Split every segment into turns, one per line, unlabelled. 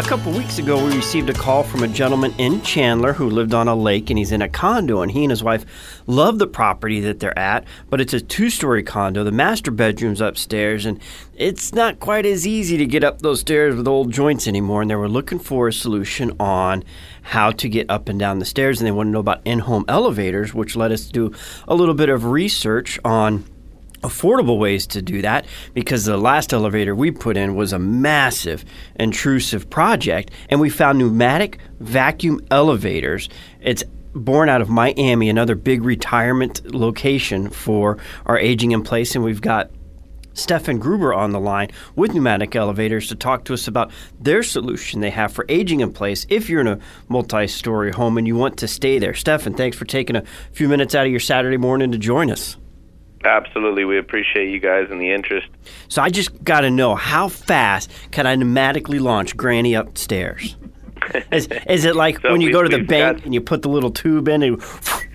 couple weeks ago, we received a call from a gentleman in Chandler who lived on a lake, and he's in a condo, and he and his wife love the property that they're at, but it's a two-story condo. The master bedroom's upstairs, and it's not quite as easy to get up those stairs with old joints anymore, and they were looking for a solution on how to get up and down the stairs, and they want to know about in-home elevators, which led us to do a little bit of research on affordable ways to do that, because the last elevator we put in was a massive, intrusive project, and we found pneumatic vacuum elevators. It's born out of Miami, another big retirement location for our aging in place, and we've got Stefan Gruber on the line with Pneumatic Elevators to talk to us about their solution they have for aging in place if you're in a multi-story home and you want to stay there. Stefan, thanks for taking a few minutes out of your Saturday morning to join us.
Absolutely. We appreciate you guys and the interest.
So I just got to know, how fast can I pneumatically launch Granny upstairs? Is it like when you go to the bank and you put the little tube in and...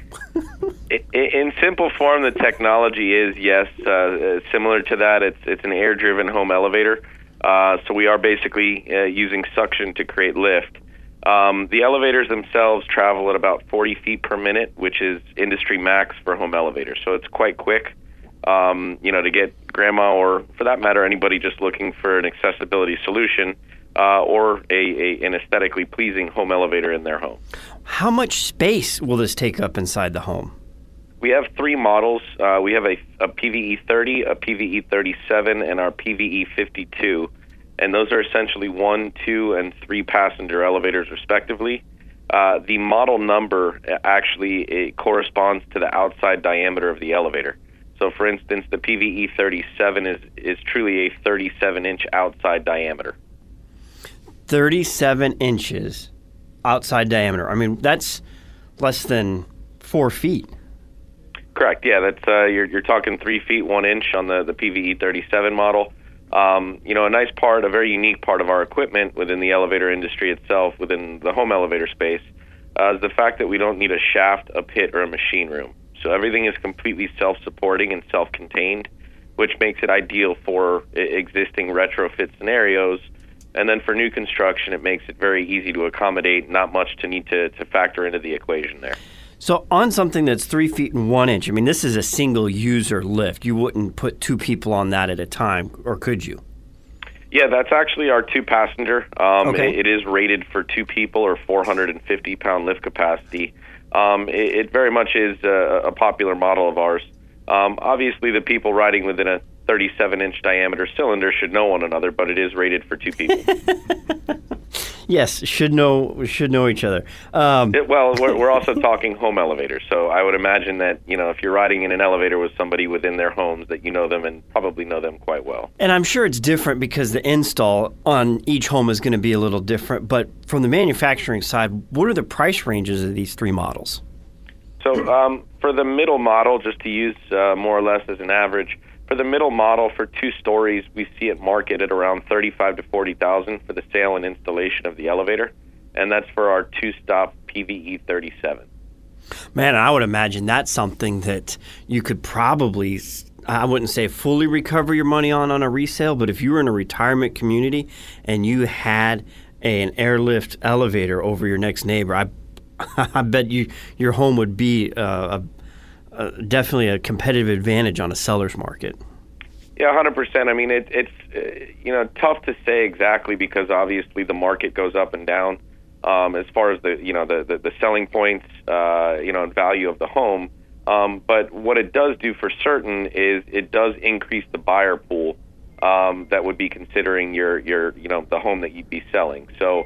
In simple form, the technology is, yes, similar to that. It's an air-driven home elevator. So we are basically using suction to create lift. The elevators themselves travel at about 40 feet per minute, which is industry max for home elevators. So it's quite quick, to get grandma, or for that matter, anybody just looking for an accessibility solution or an aesthetically pleasing home elevator in their home. How much space will this take up inside the home? We have three models. We have a PVE 30, a PVE 37, and our PVE 52. And those are essentially 1, 2, and 3 passenger elevators, respectively. The model number actually it corresponds to the outside diameter of the elevator. So, for instance, the PVE 37 is truly a 37-inch outside diameter.
37 inches outside diameter. I mean, that's less than 4 feet.
Correct. Yeah, that's you're talking 3 feet 1 inch on the PVE 37 model. A nice part, a very unique part of our equipment within the elevator industry itself, within the home elevator space, is the fact that we don't need a shaft, a pit, or a machine room. So everything is completely self-supporting and self-contained, which makes it ideal for existing retrofit scenarios. And then for new construction, it makes it very easy to accommodate, not much to need to factor into the equation there.
So on something that's 3 feet and 1 inch, I mean, this is a single user lift. You wouldn't put two people on that at a time, or could you?
Yeah, that's actually our 2-passenger.
Okay.
It is rated for 2 people or 450-pound lift capacity. It very much is a popular model of ours. Obviously, the people riding within a 37-inch diameter cylinder should know one another, but it is rated for 2 people.
Yes, should know each other.
We're also talking home elevators, so I would imagine that if you're riding in an elevator with somebody within their homes, that you know them and probably know them quite well.
And I'm sure it's different because the install on each home is going to be a little different. But from the manufacturing side, what are the price ranges of these 3 models?
So for the middle model, just to use more or less as an average. For the middle model, for 2 stories, we see it market at around $35,000 to $40,000 for the sale and installation of the elevator, and that's for our 2-stop PVE 37.
Man, I would imagine that's something that you could probably, I wouldn't say fully recover your money on a resale, but if you were in a retirement community and you had an airlift elevator over your next neighbor, I bet your home would be definitely a competitive advantage on a seller's market.
Yeah, 100%. I mean, it's tough to say exactly because obviously the market goes up and down as far as the selling points, and value of the home. But what it does do for certain is it does increase the buyer pool that would be considering your the home that you'd be selling. So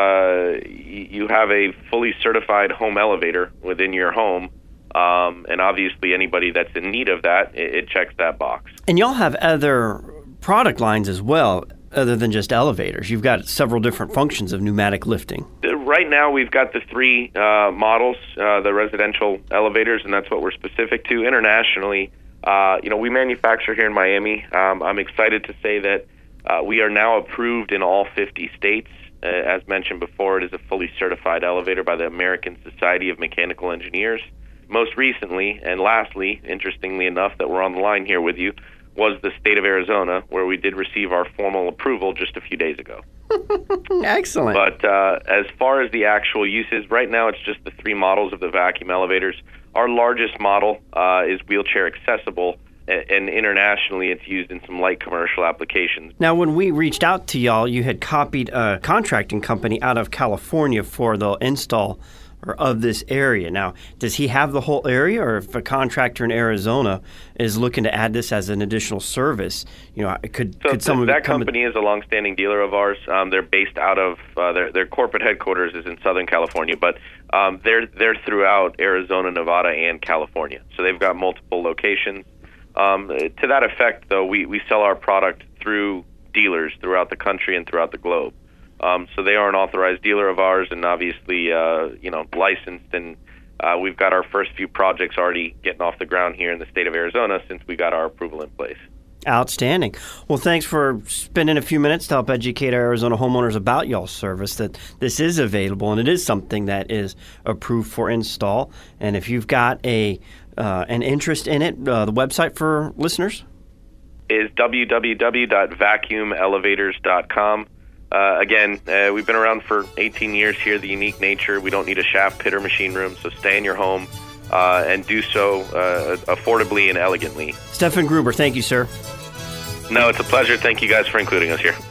you have a fully certified home elevator within your home. And obviously anybody that's in need of that, it checks that box. And
y'all have other product lines as well, other than just elevators. You've got several different functions of pneumatic lifting.
Right now we've got the 3 models, the residential elevators, and that's what we're specific to. Internationally, we manufacture here in Miami. I'm excited to say that we are now approved in all 50 states. As mentioned before, it is a fully certified elevator by the American Society of Mechanical Engineers. Most recently, and lastly, interestingly enough, that we're on the line here with you, was the state of Arizona, where we did receive our formal approval just a few days ago.
Excellent.
But as far as the actual uses, right now it's just the 3 models of the vacuum elevators. Our largest model is wheelchair accessible, and internationally it's used in some light commercial applications.
Now, when we reached out to y'all, you had copied a contracting company out of California for the install of this area. Now, does he have the whole area, or if a contractor in Arizona is looking to add this as an additional service, could someone
that company is a longstanding dealer of ours. They're based out of their corporate headquarters is in Southern California, but they're throughout Arizona, Nevada, and California. So they've got multiple locations. To that effect, though, we sell our product through dealers throughout the country and throughout the globe. So they are an authorized dealer of ours, and obviously, licensed. And we've got our first few projects already getting off the ground here in the state of Arizona since we got our approval in place.
Outstanding. Well, thanks for spending a few minutes to help educate our Arizona homeowners about y'all's service, that this is available and it is something that is approved for install. And if you've got an interest in it, the website for listeners
is www.vacuumelevators.com. Again, we've been around for 18 years here. The unique nature, we don't need a shaft, pit, or machine room, so stay in your home and do so affordably and elegantly.
Stefan Gruber, thank you, sir.
No, it's a pleasure. Thank you guys for including us here.